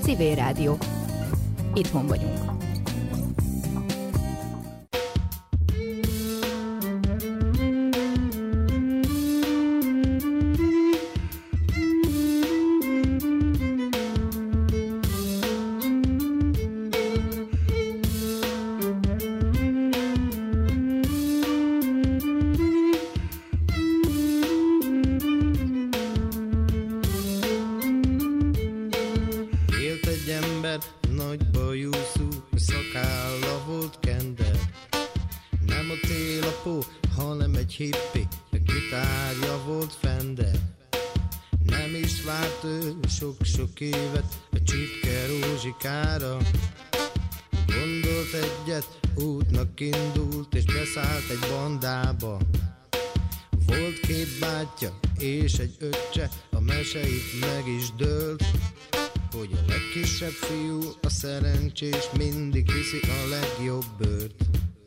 Civil Rádió. Itthon vagyunk. Sok évet a csipke rózsikára. Gondolt egyet, útnak indult, és beszállt egy bandába. Volt két bátyja és egy öccse, a meseit meg is dőlt, hogy a legkisebb fiú, a szerencsés, mindig viszi a legjobb bőrt.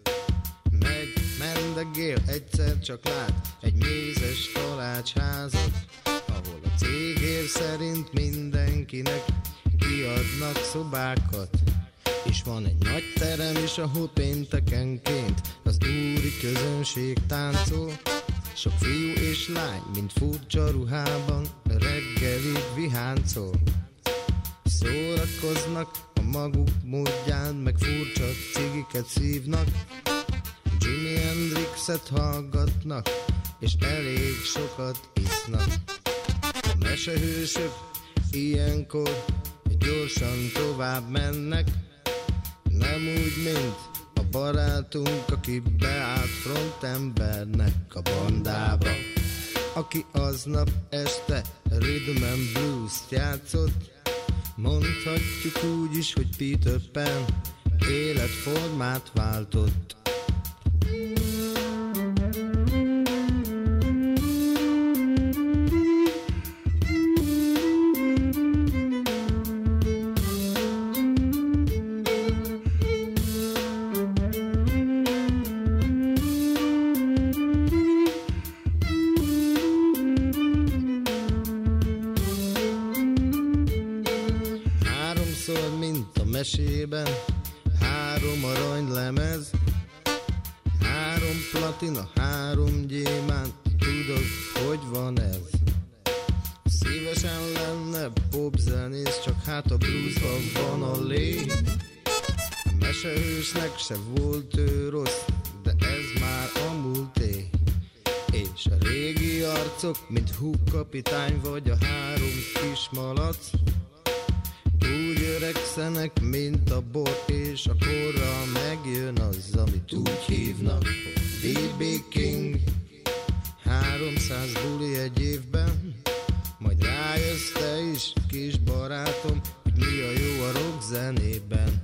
Mendegél, egyszer csak lát egy mézes kalácsházat, ahol a cégér szerint mindenkinek kiadnak szobákat. És van egy nagy terem is, ahol péntekenként az úri közönség táncol. Sok fiú és lány, mint furcsa ruhában, reggelig viháncol. Szórakoznak a maguk módján, meg furcsa cigiket szívnak. Jimi Hendrixet hallgatnak, és elég sokat isznak. A mesehősök ilyenkor gyorsan tovább mennek, nem úgy, mint a barátunk, aki beállt frontembernek a bandába, aki aznap este rhythm and blues-t játszott. Mondhatjuk úgy is, hogy Peter Pan életformát váltott. Mesében 3 aranylemez, 3 platina, 3 gyémánt, tudod, hogy van ez? Szívesen lenne popzenész, csak hát a bluesban van a lé. A mesehősnek se volt ő rossz, de ez már a múlté. És a régi arcok, mint Hook kapitány vagy a 3 kis malac, úgy öregszenek, mint a bor, és a korral megjön az, amit úgy hívnak B.B. King. 300 buli egy évben, majd rájössz te is, kis barátom, hogy mi a jó a rock zenében.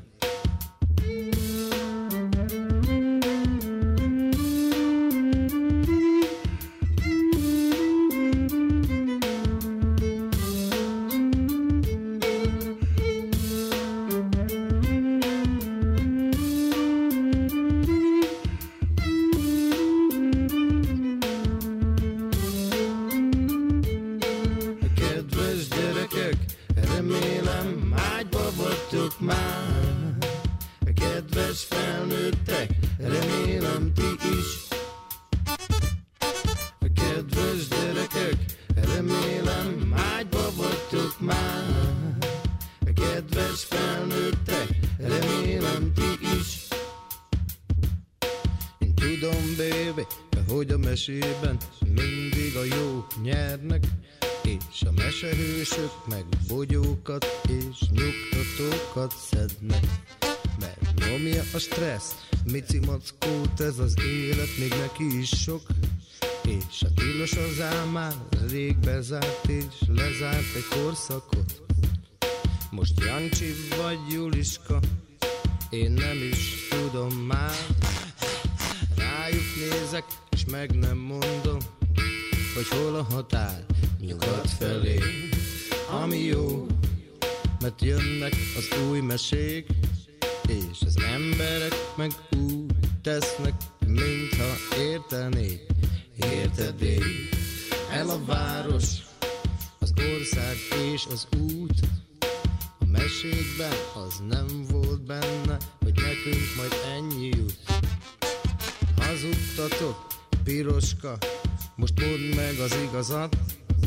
Mindig a jók nyernek, és a mesehősök meg bogyókat és nyugtatókat szednek. Mert nyomja a stressz, mici mackót ez az élet, még neki is sok. És a tilos az álmán rég bezárt és lezárt egy korszakot. Most Jancsi vagy Juliska, én nem is tudom már. Rájuk nézek, és meg nem mondom, hogy hol a határ nyugat felé. Ami jó, mert jönnek az új mesék, és az emberek meg úgy tesznek, mintha értenék. Érted én? El a város, az ország és az út, a mesékben az nem volt benne, hogy nekünk majd ennyi jut. Hazudtatok, piroska, most mondd meg az igazat.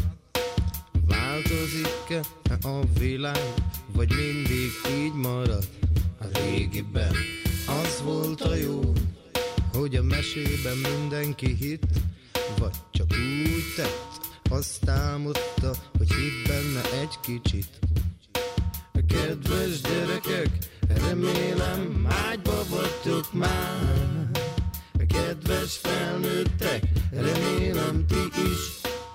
Változik-e a világ, vagy mindig így marad? A régiben az volt a jó, hogy a mesében mindenki hitt, vagy csak úgy tett, azt álmodta, hogy hitt benne egy kicsit. Kedves gyerekek, remélem ágyba vagytok már. Kedves felnőttek, remélem ti is.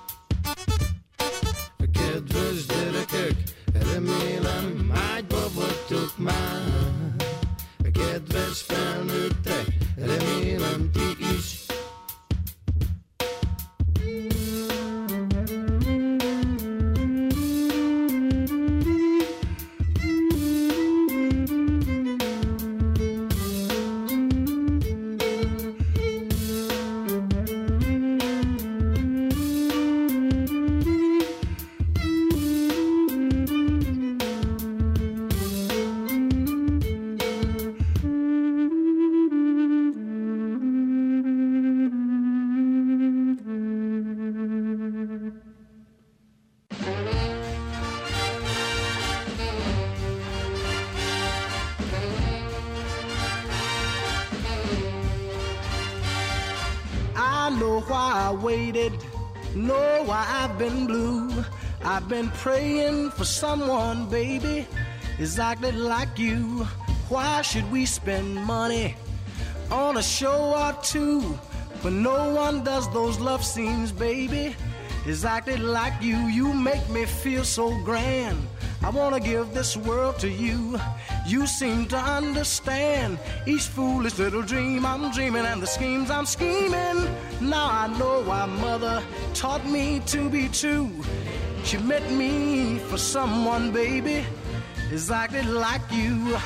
Kedves gyerekek, remélem ágyba vagytok már. Kedves felnőttek, remélem ti is. Know why I've been blue. I've been praying for someone, baby, exactly like you. Why should we spend money on a show or two when no one does those love scenes, baby, exactly like you? You make me feel so grand. I wanna give this world to you. You seem to understand each foolish little dream I'm dreaming and the schemes I'm scheming. Now I know why mother taught me to be true. She meant me for someone, baby, exactly like you.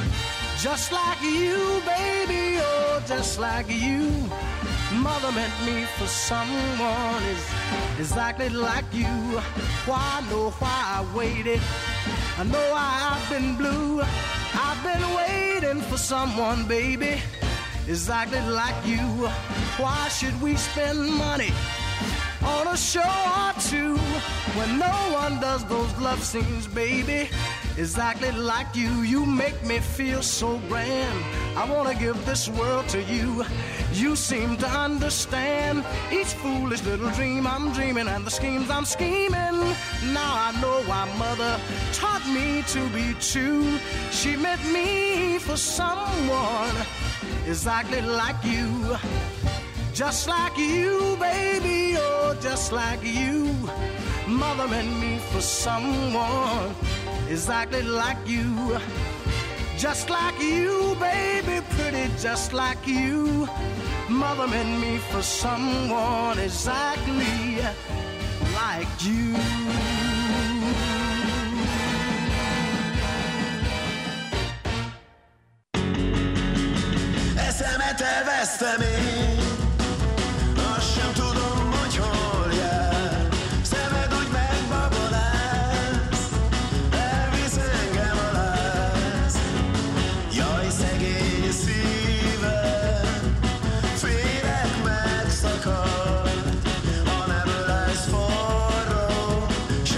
Just like you, baby, oh, just like you. Mother meant me for someone exactly like you. Why, I know why I waited. I know I've been blue. I've been waiting for someone, baby, exactly like you. Why should we spend money on a show or two when no one does those love scenes, baby, exactly like you? You make me feel so grand. I wanna give this world to you. You seem to understand each foolish little dream I'm dreaming and the schemes I'm scheming. Now I know why mother taught me to be true. She meant me for someone exactly like you. Just like you, baby, oh, just like you. Mother meant me for someone exactly like you. Just like you, baby, pretty just like you. Mother meant me for someone exactly like you. Eszemet elvesztem én, azt sem tudom, hogy hol jár. Szemed úgy megbabolász, elvisz engem a láz. Jaj, szegény szívem, félek megszakad, ha nem lesz forró, s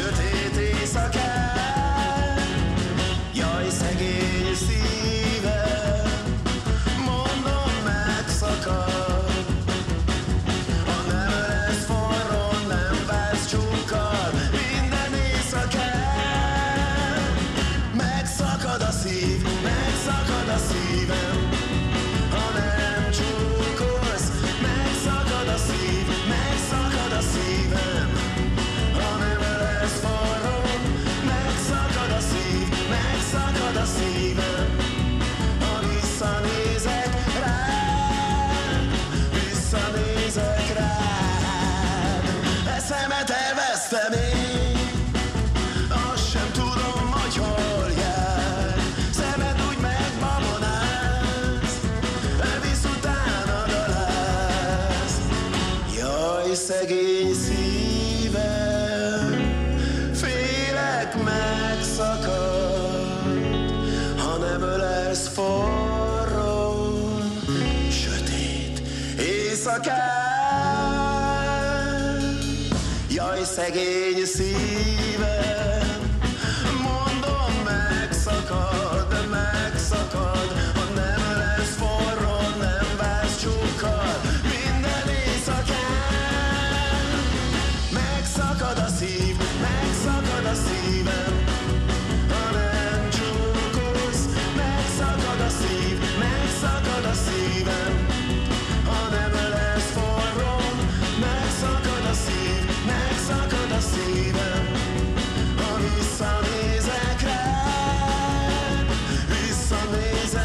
Jaj, szegény szívem, mondom, megszakad, megszakad, ha nem lesz forró, nem vársz csókkal, minden éjszakán. Megszakad a szív, megszakad a szívem, ha nem csókolsz, megszakad a szív, megszakad a szívem, ha nem lesz forró, megszakad a szív, megszakad a szívem, ha visszanézek rád, visszanézek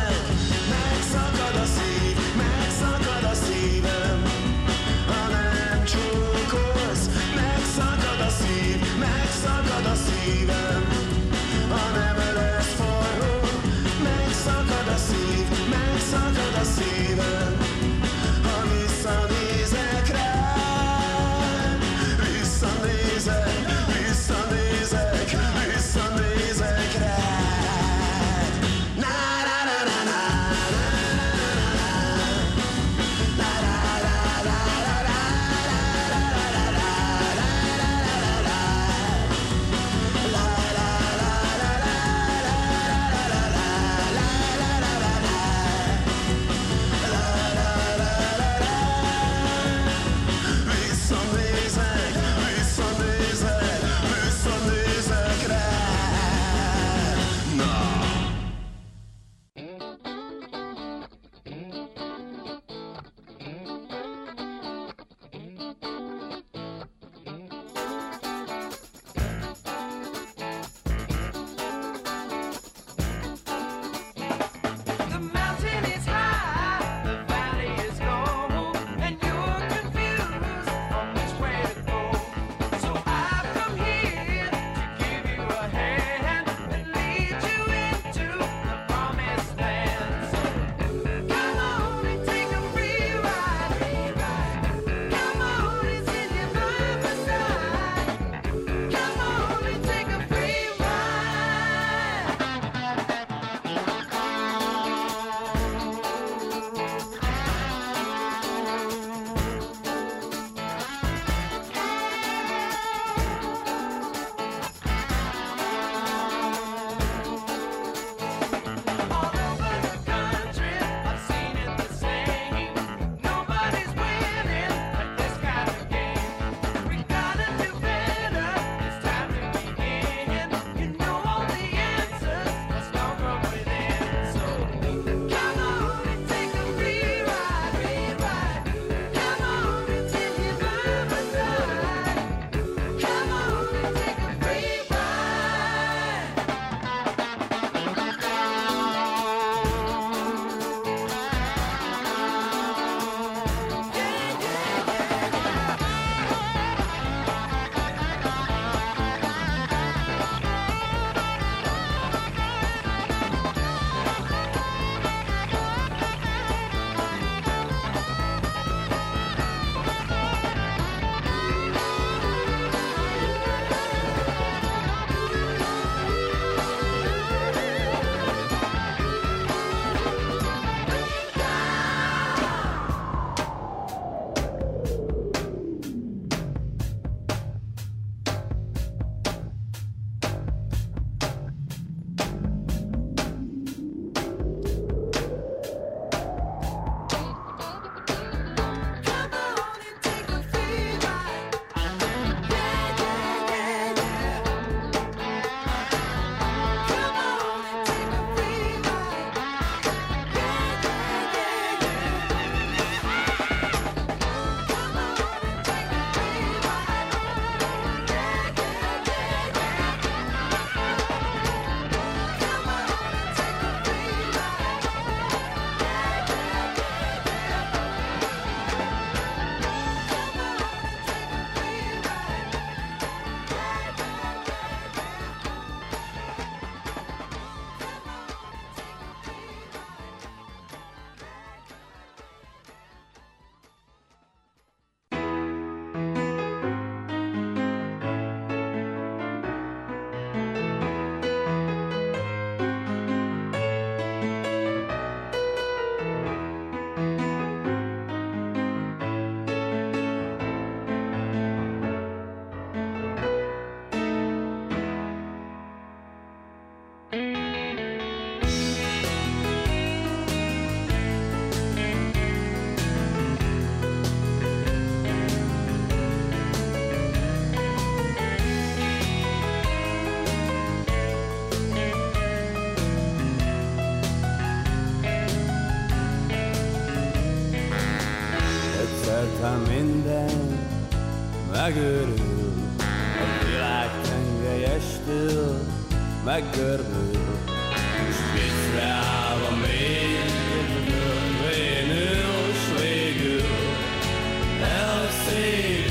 megőrül, a világ tengelyestől meggörbül, s viccre állva még vénül, s végül elszégül.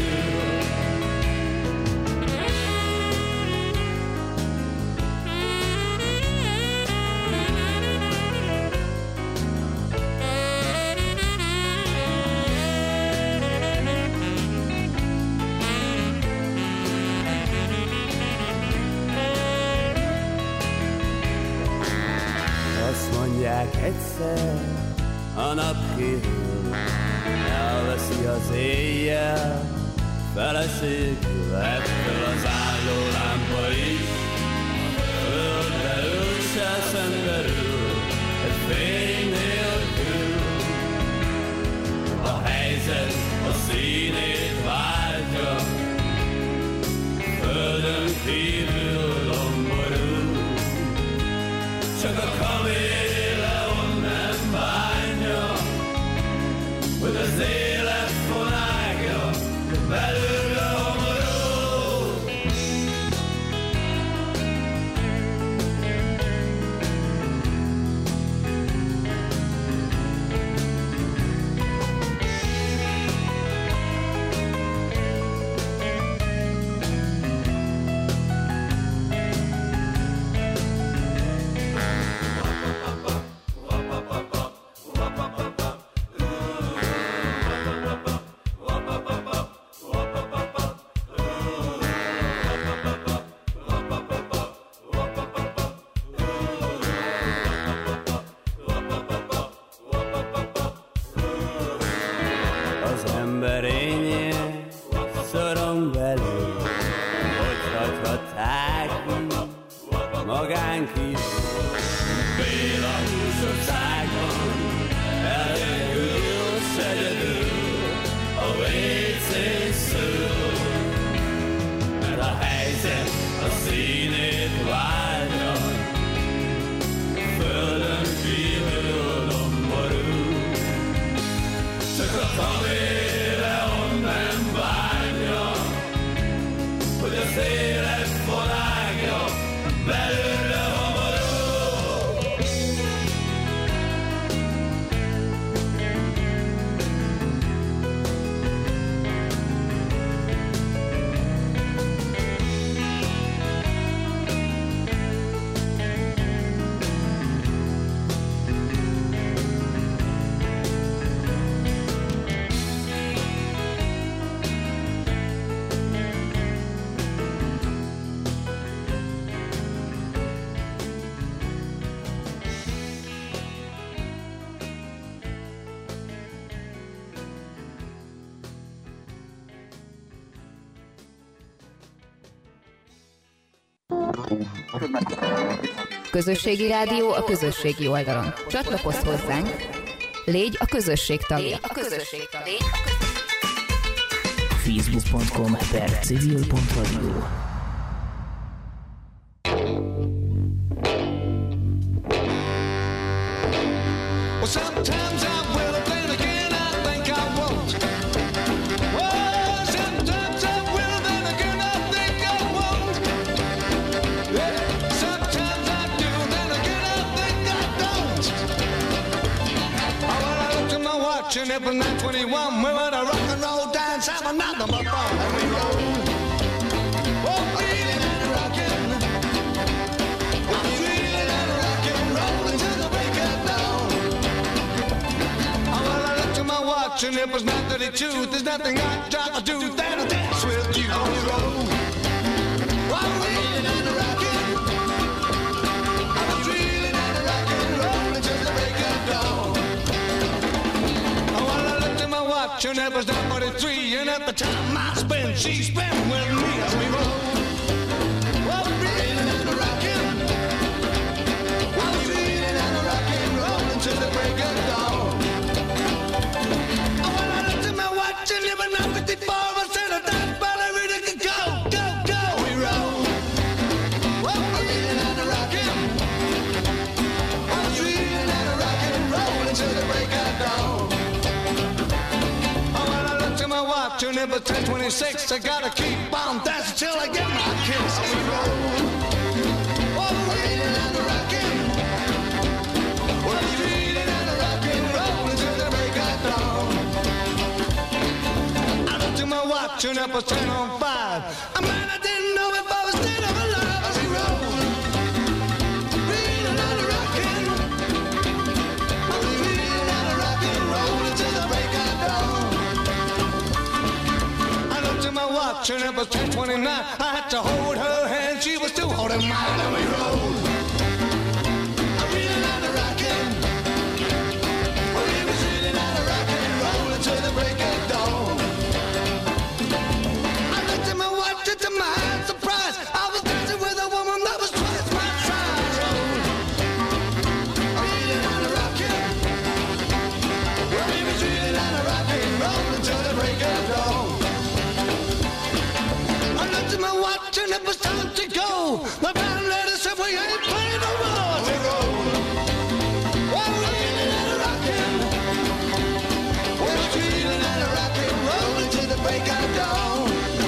Mondják egyszer, a nap kirúl, elveszi az éjjel, feleségül ettől az álló lámpa is. Földre ő se szenderül, egy fény nélkül. A helyzet a színét váltja, földön kívül lomborul, csak a kaméleon nem bánja, hogy az élet fonágja belőle homorul. Közösségi rádió a közösségi oldalon. Csatlakozz hozzánk, légy a közösség tagja. Facebook.com/civil.radio. Well, sometimes I will, then again I think I won't. Oh, sometimes I will, then again I think I won't. Yeah, sometimes I do, then again I think I don't. Oh, well, I looked at my watch and it was 9:21. We're at a rock and roll dance, I'm another my phone, and we roll. Oh, feeling and rocking. I'm feeling and rocking, rolling till the break of dawn. And it was 9:32. There's nothing I'd rather do than to dance with you on the road. I'm reeling and rocking. I'm reeling and rocking, rolling till the break of dawn. Oh, well, I looked at my watch and it was 9:43, and at the time I spent, she spent with me as we roll. I'm reeling and rocking. I'm reeling and rocking, rolling till the break of dawn. And it was 9:54, I said a dance party ready to go, go, go, we roll. Well, we're reeling and rocking. I was reeling and rocking, rolling till the break of dawn. Oh, well, I looked at my watch watching it, but 10:26. I gotta keep on dancing till I get my kicks. We roll, reading and rocking. We're reading and rocking, rolling till the break of dawn. I looked at my watch and it was 10:05. A man I didn't know if I was dead or alive. As we roll, reading and rocking. We're reading and rocking, rolling till the break of dawn. I looked at my watch and it was 10:29. I had to hold her hand, she was still holding mine, and we rolled. I'm reading and rocking. Well, we was reading and rocking, rolling till the break of dawn. I looked at my watch and to my surprise, I was dancing with a woman that was twice my size. I'm reading and rocking. Well, we was reading and rocking, rolling till the break of dawn. I looked at my watch and it was time to go. My band lady said we ain't playing no more. We roll. Well, we're reeling and rocking. We're reeling and rocking, rolling till the break of dawn.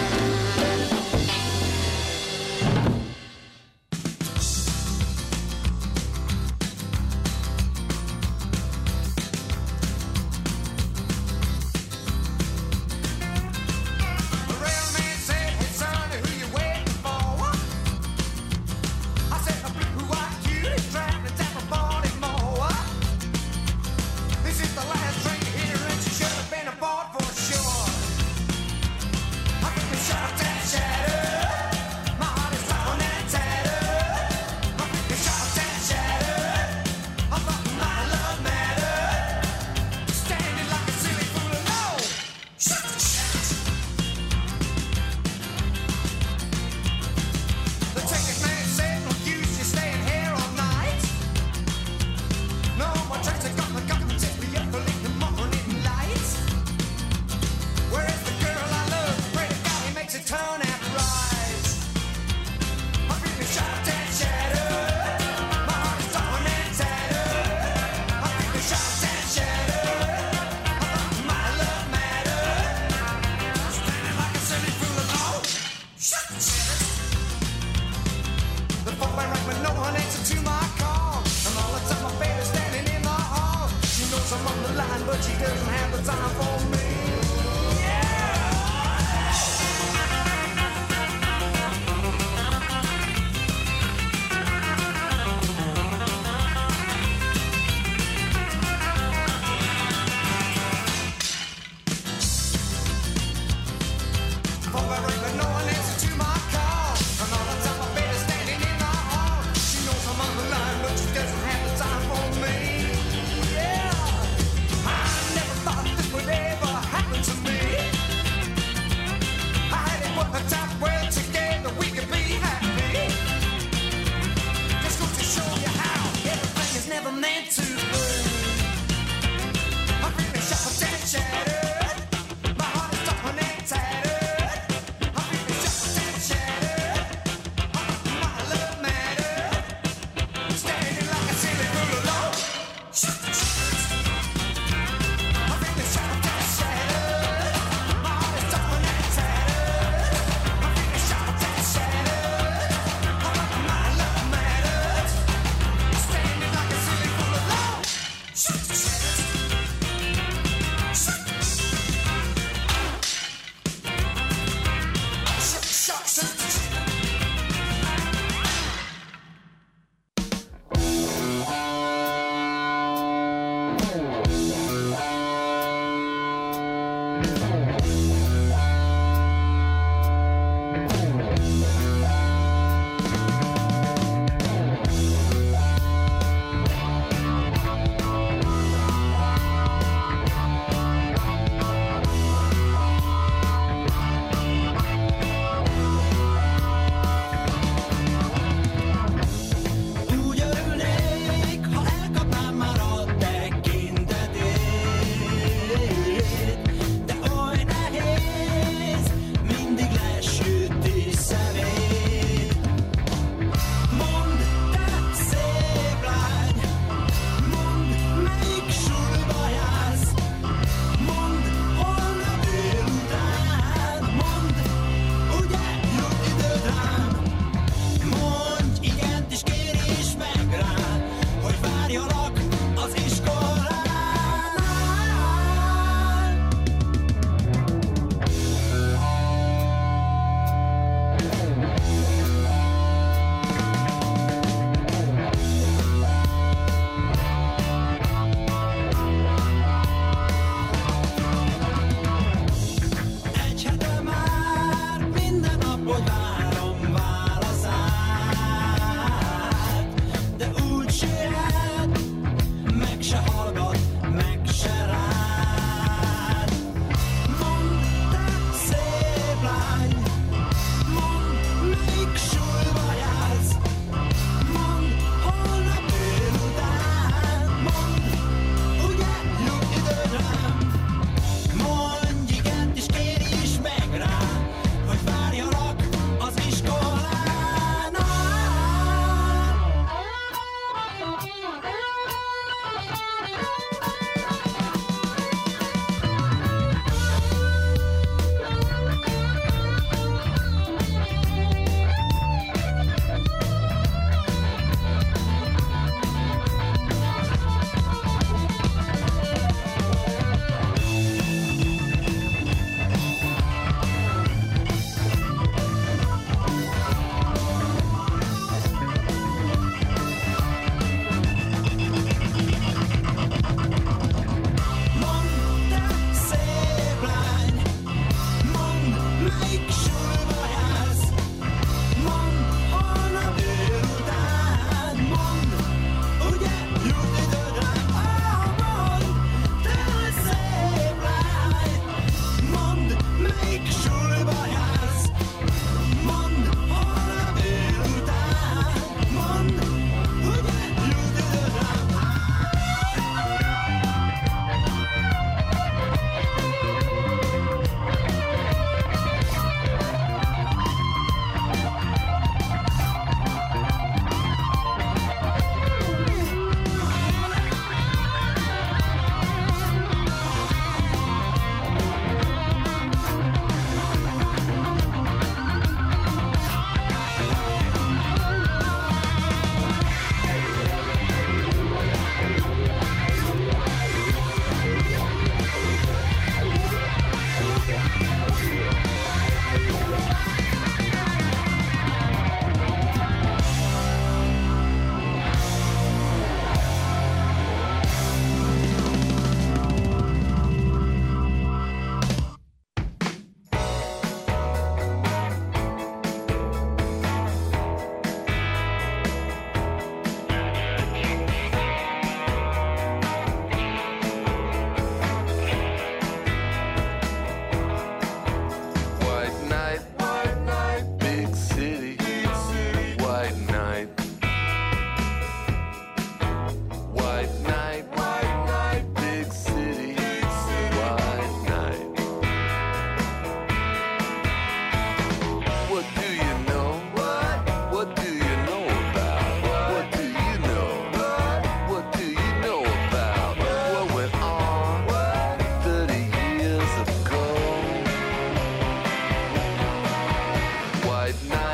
But she doesn't have the time for me. Yeah, I never thought this would end.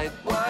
white wine.